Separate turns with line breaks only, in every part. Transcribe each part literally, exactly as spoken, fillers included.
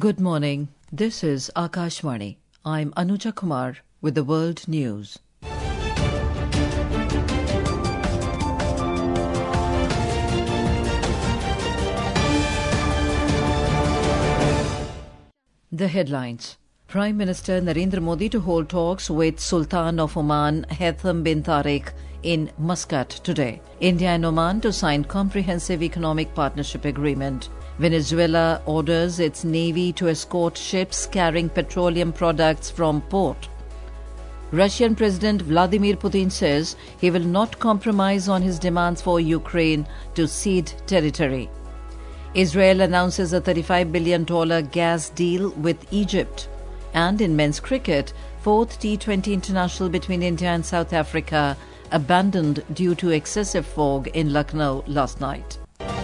Good morning. This is Akashvani. I'm Anuja Kumar with the World News. The headlines. Prime Minister Narendra Modi to hold talks with Sultan of Oman Haitham bin Tariq in Muscat today. India and Oman to sign comprehensive economic partnership agreement. Venezuela orders its navy to escort ships carrying petroleum products from port. Russian President Vladimir Putin says he will not compromise on his demands for Ukraine to cede territory. Israel announces a thirty-five billion dollars gas deal with Egypt. And in men's cricket, fourth T twenty international between India and South Africa abandoned due to excessive fog in Lucknow last night.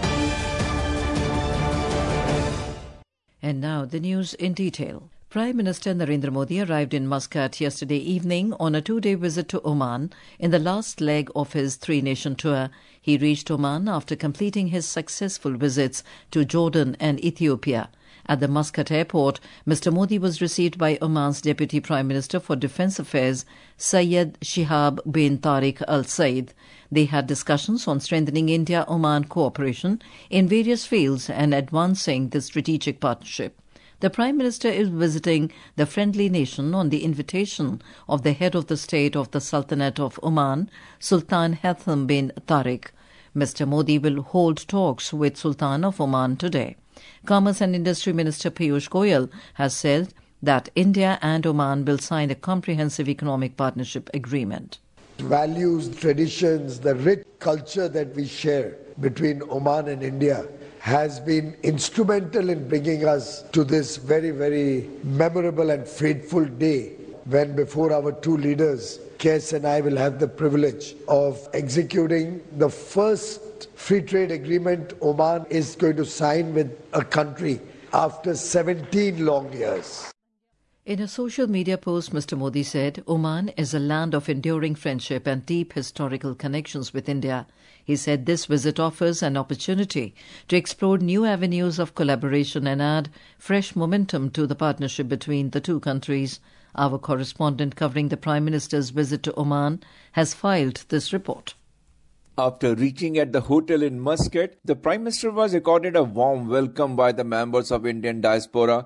And now the news in detail. Prime Minister Narendra Modi arrived in Muscat yesterday evening on a two-day visit to Oman in the last leg of his three-nation tour. He reached Oman after completing his successful visits to Jordan and Ethiopia. At the Muscat airport, Mister Modi was received by Oman's Deputy Prime Minister for Defence Affairs, Syed Shihab bin Tariq Al Said. They had discussions on strengthening India-Oman cooperation in various fields and advancing the strategic partnership. The Prime Minister is visiting the friendly nation on the invitation of the head of the state of the Sultanate of Oman, Sultan Haitham bin Tariq. Mister Modi will hold talks with Sultan of Oman today. Commerce and Industry Minister Piyush Goyal has said that India and Oman will sign a comprehensive economic partnership agreement.
Values, traditions, the rich culture that we share between Oman and India has been instrumental in bringing us to this very, very memorable and fateful day when before our two leaders, K S and I will have the privilege of executing the first free trade agreement Oman is going to sign with a country after seventeen long years.
In a social media post, Mister Modi said, Oman is a land of enduring friendship and deep historical connections with India. He said this visit offers an opportunity to explore new avenues of collaboration and add fresh momentum to the partnership between the two countries. Our correspondent covering the Prime Minister's visit to Oman has filed this report.
After reaching at the hotel in Muscat, the Prime Minister was accorded a warm welcome by the members of Indian diaspora.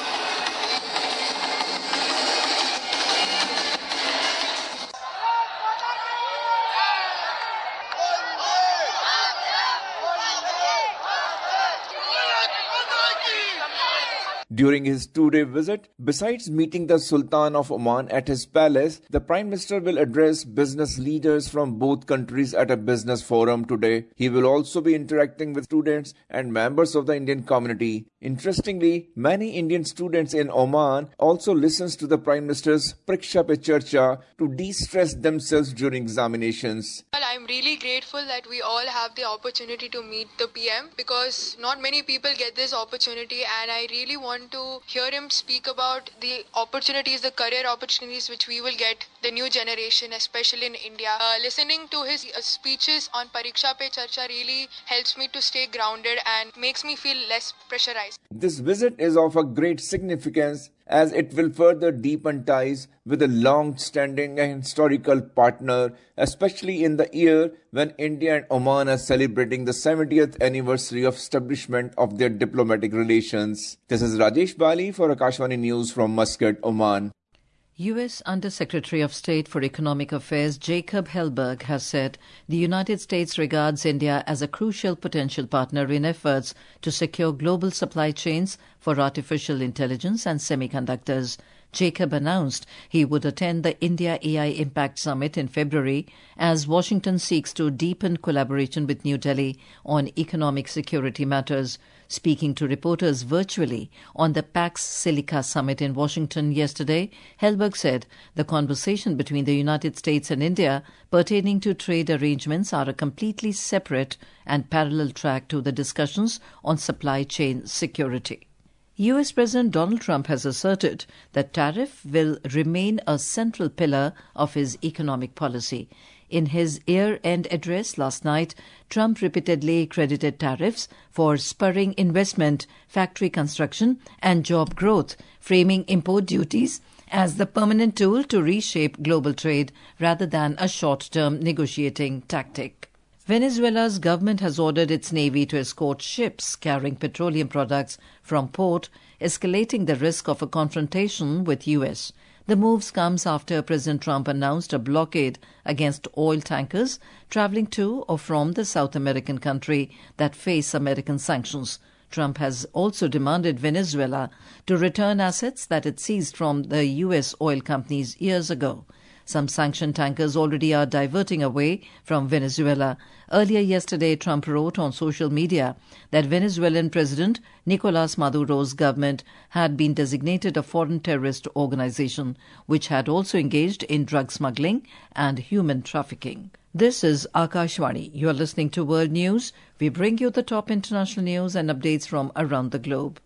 During his two-day visit, besides meeting the Sultan of Oman at his palace, the Prime Minister will address business leaders from both countries at a business forum today. He will also be interacting with students and members of the Indian community. Interestingly, many Indian students in Oman also listens to the Prime Minister's Pariksha Pe Charcha to de-stress themselves during examinations.
Well, I'm really grateful that we all have the opportunity to meet the P M because not many people get this opportunity, and I really want to hear him speak about the opportunities, the career opportunities which we will get, the new generation, especially in India. Uh, listening to his uh, speeches on Pariksha Pe Charcha really helps me to stay grounded and makes me feel less pressurized.
This visit is of a great significance as it will further deepen ties with a long-standing and historical partner, especially in the year when India and Oman are celebrating the seventieth anniversary of establishment of their diplomatic relations. This is Rajesh Bali for Akashvani News from Muscat, Oman.
U S Under-Secretary of State for Economic Affairs Jacob Hellberg has said the United States regards India as a crucial potential partner in efforts to secure global supply chains for artificial intelligence and semiconductors. Jacob announced he would attend the India A I Impact Summit in February as Washington seeks to deepen collaboration with New Delhi on economic security matters. Speaking to reporters virtually on the Pax Silica Summit in Washington yesterday, Hellberg said the conversation between the United States and India pertaining to trade arrangements are a completely separate and parallel track to the discussions on supply chain security. U S President Donald Trump has asserted that tariff will remain a central pillar of his economic policy. In his year-end address last night, Trump repeatedly credited tariffs for spurring investment, factory construction and job growth, framing import duties as the permanent tool to reshape global trade rather than a short-term negotiating tactic. Venezuela's government has ordered its navy to escort ships carrying petroleum products from port, escalating the risk of a confrontation with U S. The moves comes after President Trump announced a blockade against oil tankers traveling to or from the South American country that face American sanctions. Trump has also demanded Venezuela to return assets that it seized from the U S oil companies years ago. Some sanctioned tankers already are diverting away from Venezuela. Earlier yesterday, Trump wrote on social media that Venezuelan President Nicolas Maduro's government had been designated a foreign terrorist organization, which had also engaged in drug smuggling and human trafficking. This is Akashvani. You are listening to World News. We bring you the top international news and updates from around the globe.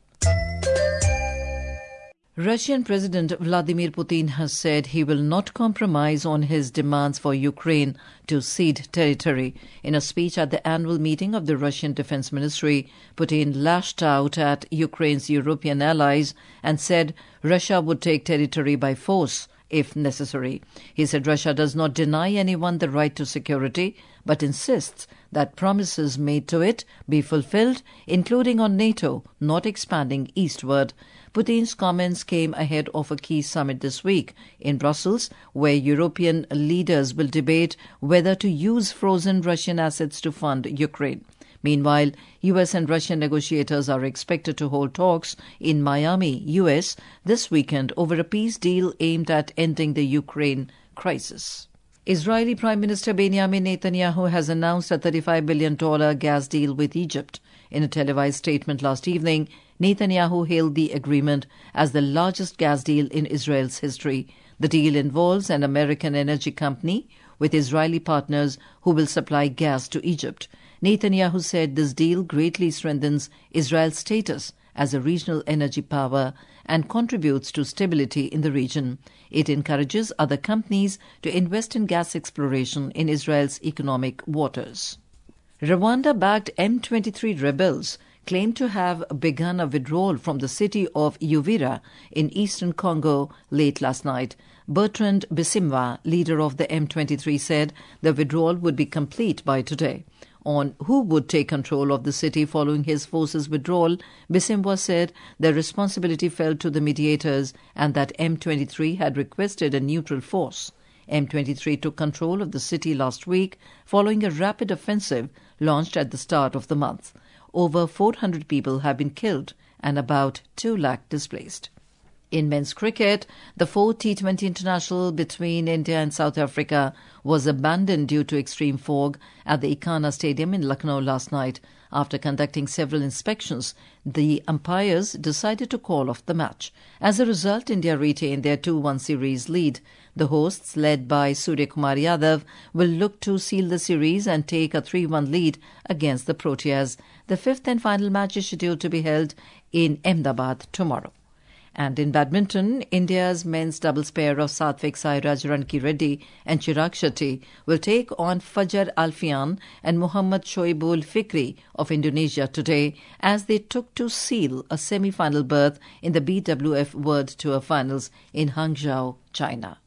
Russian President Vladimir Putin has said he will not compromise on his demands for Ukraine to cede territory. In a speech at the annual meeting of the Russian Defense Ministry, Putin lashed out at Ukraine's European allies and said Russia would take territory by force if necessary. He said Russia does not deny anyone the right to security, but insists that promises made to it be fulfilled, including on NATO not expanding eastward. Putin's comments came ahead of a key summit this week in Brussels, where European leaders will debate whether to use frozen Russian assets to fund Ukraine. Meanwhile, U S and Russian negotiators are expected to hold talks in Miami, U S, this weekend over a peace deal aimed at ending the Ukraine crisis. Israeli Prime Minister Benjamin Netanyahu has announced a thirty-five billion dollars gas deal with Egypt. In a televised statement last evening, Netanyahu hailed the agreement as the largest gas deal in Israel's history. The deal involves an American energy company with Israeli partners who will supply gas to Egypt. Netanyahu said this deal greatly strengthens Israel's status as a regional energy power and contributes to stability in the region. It encourages other companies to invest in gas exploration in Israel's economic waters. Rwanda-backed M twenty-three rebels claim to have begun a withdrawal from the city of Uvira in eastern Congo late last night. Bertrand Bisimwa, leader of the M twenty-three, said the withdrawal would be complete by today. On who would take control of the city following his forces' withdrawal, Bisimwa said the responsibility fell to the mediators and that M twenty-three had requested a neutral force. M twenty-three took control of the city last week following a rapid offensive launched at the start of the month. Over four hundred people have been killed and about two lakh displaced. In men's cricket, the fourth T twenty international between India and South Africa was abandoned due to extreme fog at the Ikana Stadium in Lucknow last night. After conducting several inspections, the umpires decided to call off the match. As a result, India retained their two one series lead. The hosts, led by Surya Kumar Yadav, will look to seal the series and take a three one lead against the Proteas. The fifth and final match is scheduled to be held in Ahmedabad tomorrow. And in badminton, India's men's doubles pair of Satvik Sairaj Rankireddy and Chirag Shetty will take on Fajar Alfian and Muhammad Shoaibul Fikri of Indonesia today as they took to seal a semi-final berth in the B W F World Tour Finals in Hangzhou, China.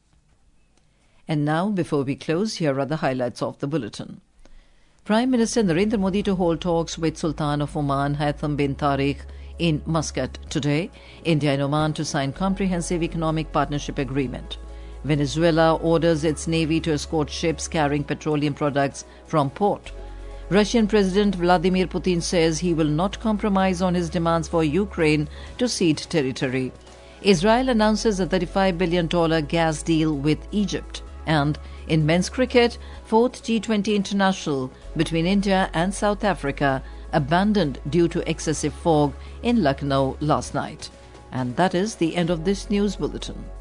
And now, before we close, here are the highlights of the bulletin. Prime Minister Narendra Modi to hold talks with Sultan of Oman Haitham bin Tariq in Muscat today. India and Oman to sign comprehensive economic partnership agreement. Venezuela orders its navy to escort ships carrying petroleum products from port. Russian President Vladimir Putin says he will not compromise on his demands for Ukraine to cede territory. Israel announces a thirty-five billion dollars gas deal with Egypt. And in men's cricket, fourth T twenty international between India and South Africa abandoned due to excessive fog in Lucknow last night. And that is the end of this news bulletin.